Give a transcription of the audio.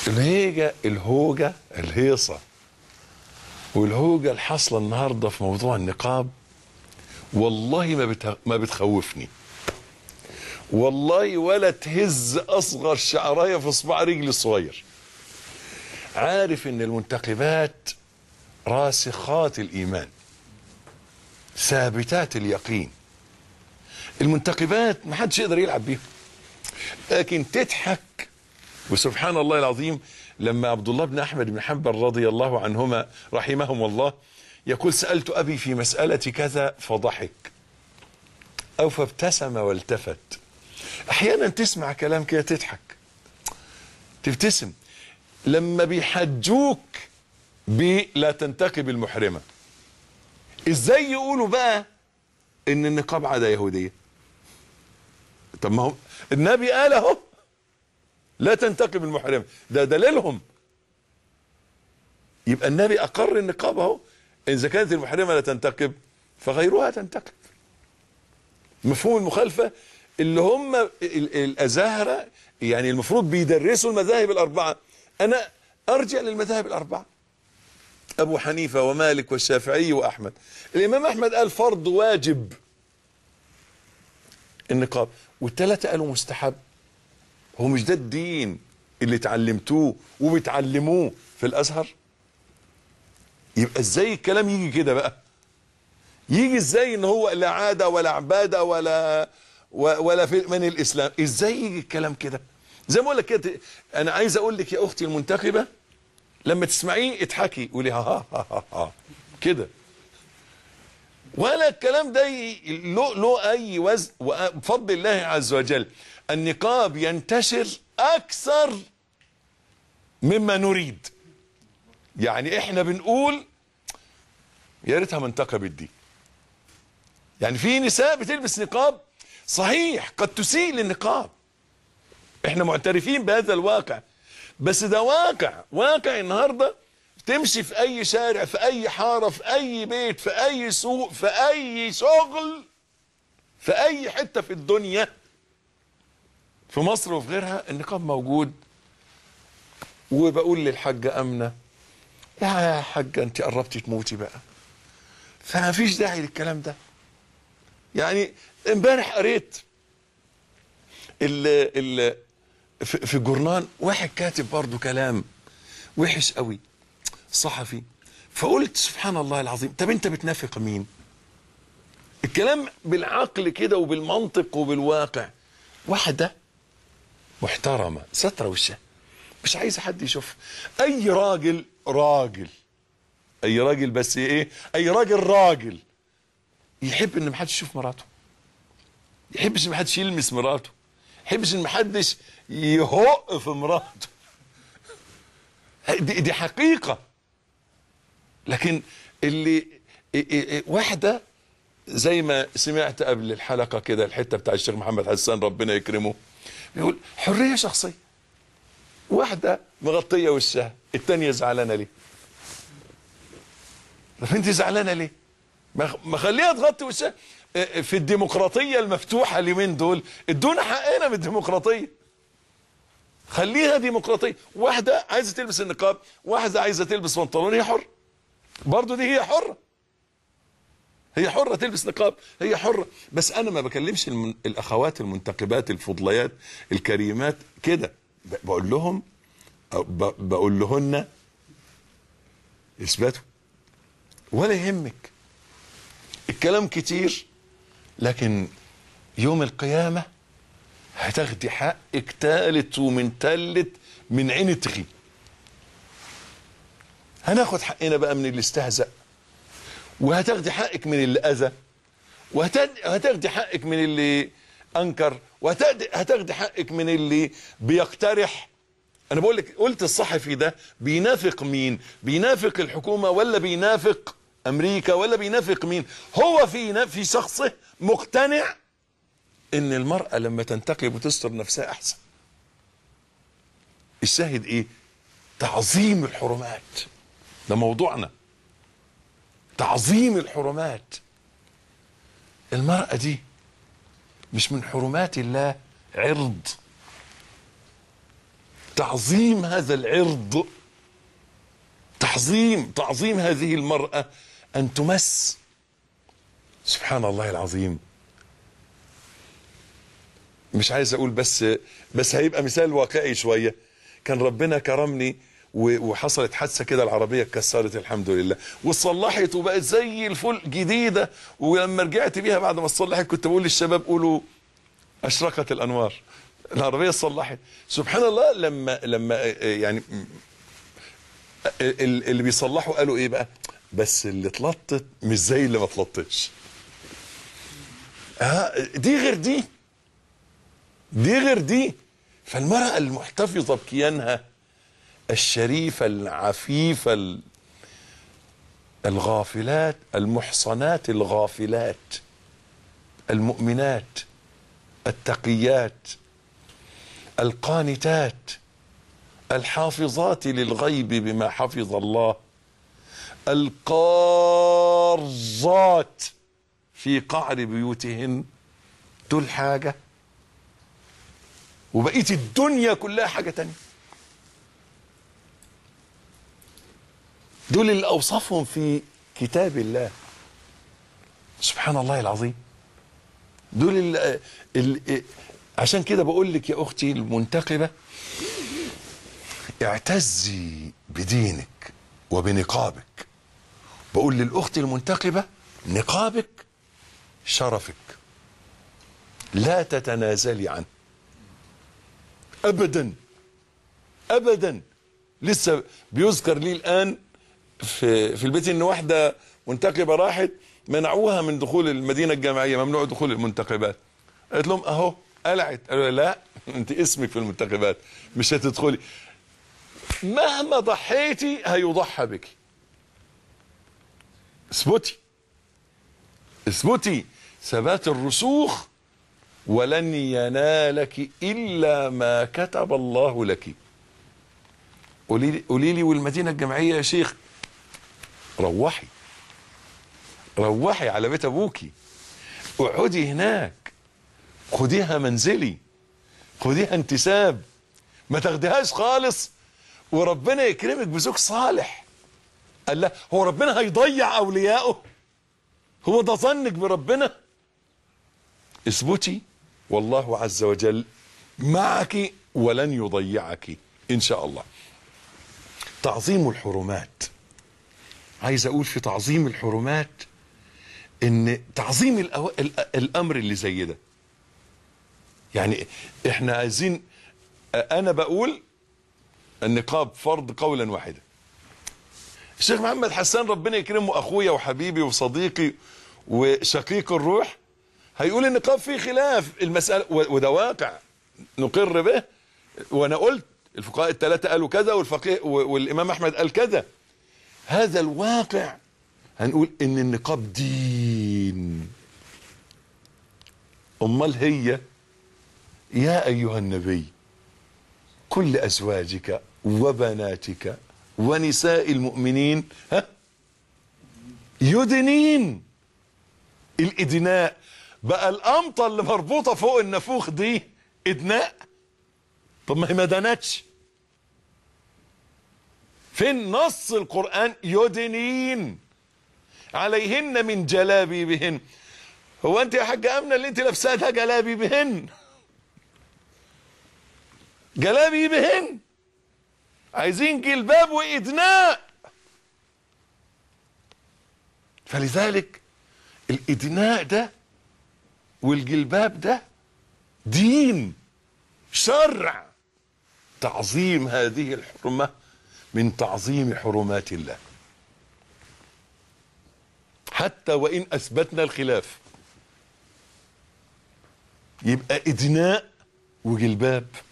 الهوجة الهيصة والهوجة الحاصلة النهاردة في موضوع النقاب والله ما بتخوفني والله، ولا تهز أصغر شعراية في صباع رجلي الصغير. عارف إن المنتقبات راسخات الإيمان ثابتات اليقين. المنتقبات ما حدش يقدر يلعب بيهم، لكن تضحك. وسبحان الله العظيم لما عبد الله بن أحمد بن حنبل رضي الله عنهما رحمهم الله يقول: سألت أبي في مسألة كذا فضحك أو فابتسم والتفت. أحيانا تسمع كلام كده تضحك تبتسم. لما بيحجوك لا تنتقب المحرمة، ازاي يقولوا بقى ان النقاب عادة يهودية؟ طب ما هو النبي قال اهو لا تنتقب المحرمة، ده دليلهم. يبقى النبي اقر النقاب اهو، اذا كانت المحرمة لا تنتقب فغيرها تنتقب. مفهوم المخالفة اللي هم الازاهرة يعني المفروض بيدرسوا المذاهب الاربعة. انا ارجع للمذاهب الاربعة، ابو حنيفة ومالك والشافعي واحمد. الامام احمد قال فرض واجب النقاب، والثلاثة قالوا مستحب. هو مش ده الدين اللي اتعلمتوه وبتعلموه في الازهر؟ يبقى ازاي الكلام يجي كده بقى؟ يجي ازاي ان هو لا عادة ولا عبادة ولا في من الاسلام؟ ازاي يجي الكلام كده؟ زي ما اقول لك كده، انا عايز اقول لك يا اختي المنتخبة لما تسمعيه اضحكي قولي ها ها ها ها كده، ولا الكلام ده له اي وزن. وبفضل الله عز وجل النقاب ينتشر اكثر مما نريد. يعني احنا بنقول يا ريتها ما انتقبت دي. يعني في نساء بتلبس نقاب صحيح قد تسيء للنقاب، احنا معترفين بهذا الواقع، بس ده واقع النهارده. تمشي في اي شارع، في اي حاره، في اي بيت، في اي سوق، في اي شغل، في اي حته في الدنيا، في مصر وفي غيرها، النقاب موجود. وبقول للحاجه امنه: يا حاجه انت قربتي تموتي بقى، فما فيش داعي للكلام ده. يعني امبارح قريت في الجورنال واحد كاتب برضو كلام وحش قوي، صحفي. فقلت سبحان الله العظيم، طب انت بتنافق مين؟ الكلام بالعقل كده وبالمنطق وبالواقع. واحدة محترمة سترة وشها مش عايزة حد يشوف. اي راجل اي راجل، بس ايه، اي راجل يحب ان محدش يشوف مراته، يحبش ان محدش يلمس مراته، يحبش ان محدش يهق في مراته. دي حقيقة. لكن اللي واحدة زي ما سمعت قبل الحلقة كده الحتة بتاع الشيخ محمد حسان ربنا يكرمه، بيقول حرية شخصية. واحدة مغطية وشها، التانية زعلانة ليه؟ طب انت زعلانة ليه؟ ما خليها تغطي وشها. في الديمقراطية المفتوحة اليومين دول ادونا حقنا بالديمقراطية، خليها ديمقراطية. واحدة عايزة تلبس النقاب، واحدة عايزة تلبس بنطلون، هي حر برضه، دي هي حرة تلبس نقاب، هي حرة. بس انا ما بكلمش الاخوات المنتقبات الفضليات الكريمات كده، بقول لهم بقول لهن اثبتوا، ولا يهمك الكلام كتير، لكن يوم القيامة هتاخدي حقك تالت ومن تالت من عين تغي. هناخد حقنا بقى من اللي استهزأ، وهتاخدي حقك من اللي أذى، وهتاخدي حقك من اللي أنكر، وهتاخدي حقك من اللي بيقترح. أنا بقول لك، قلت الصحفي ده بينافق مين؟ بينافق الحكومة ولا بينافق أمريكا ولا بينافق مين؟ هو في شخصه مقتنع إن المرأة لما تنتقب وتستر نفسها أحسن. الشاهد إيه؟ تعظيم الحرمات، ده موضوعنا، تعظيم الحرمات. المرأة دي مش من حرمات الله عرض، تعظيم هذا العرض، تعظيم هذه المرأة أن تمس. سبحان الله العظيم. مش عايز أقول بس هيبقى مثال واقعي شوية. كان ربنا كرمني وحصلت حادثة كده، العربية اتكسرت الحمد لله وصلحت وبقت زي الفل جديدة. ولما رجعت بيها بعد ما اتصلحت كنت بقول للشباب قولوا أشرقت الأنوار، العربية اتصلحت. سبحان الله. لما يعني اللي بيصلحوا قالوا ايه بقى؟ بس اللي اتلطت مش زي اللي ما اتلطتش. دي غير دي، دي غير دي. فالمرأة المحتفظة بكيانها الشريفة العفيفة الغافلات المحصنات الغافلات المؤمنات التقيات القانتات الحافظات للغيب بما حفظ الله القارضات في قعر بيوتهن، دول حاجة وبقية الدنيا كلها حاجة تانية. دول اللي أوصفهم في كتاب الله. سبحان الله العظيم. دول اللي عشان كده بقول لك يا أختي المنتقبة اعتزي بدينك وبنقابك. بقول للأخت المنتقبة نقابك شرفك، لا تتنازلي عنه أبدا أبدا. لسه بيذكر لي الآن في البيت إن واحدة منتقبة راحت منعوها من دخول المدينة الجامعية، ممنوع دخول المنتقبات. قالت لهم أهو قلعت. قالوا لا أنت اسمك في المنتقبات مش هتدخلي، مهما ضحيتي هيضحى بك. اثبتي ثبات الرسوخ، ولن ينالك إلا ما كتب الله لك. قولي لي والمدينة الجامعية يا شيخ؟ روحي على بيت أبوكي، اقعدي هناك، خديها منزلي، خديها انتساب، ما تاخديهاش خالص وربنا يكرمك بزوج صالح. قال لا، هو ربنا هيضيع أولياءه؟ هو ده ظنك بربنا؟ اثبتي والله عز وجل معك ولن يضيعك إن شاء الله. تعظيم الحرمات. عايز أقول في تعظيم الحرمات إن تعظيم الأمر اللي زي ده. يعني إحنا عايزين، أنا بقول النقاب فرض قولا واحدا. الشيخ محمد حسان ربنا يكرمه أخويا وحبيبي وصديقي وشقيق الروح هيقول النقاب فيه خلاف المسألة، وده واقع نقر به. وأنا قلت الفقهاء الثلاثة قالوا كذا والفقيه والإمام أحمد قال كذا. هذا الواقع. هنقول إن النقاب دين. أمال هي يا أيها النبي كل أزواجك وبناتك ونساء المؤمنين يدنين. الإدناء بقى الأمطة اللي مربوطة فوق النافوخ دي إدناء؟ طب ما هي ما دنتش. فين نص القرآن يدنين عليهن من جلابيبهن؟ هو انت يا حاجة امنة اللي انت لابساها ده جلابيبهن؟ جلابيبهن عايزين جلباب وإدناء. فلذلك الإدناء ده والجلباب ده دين شرع. تعظيم هذه الحرمة من تعظيم حرمات الله، حتى وإن أثبتنا الخلاف. يبقى إدناء وجلباب.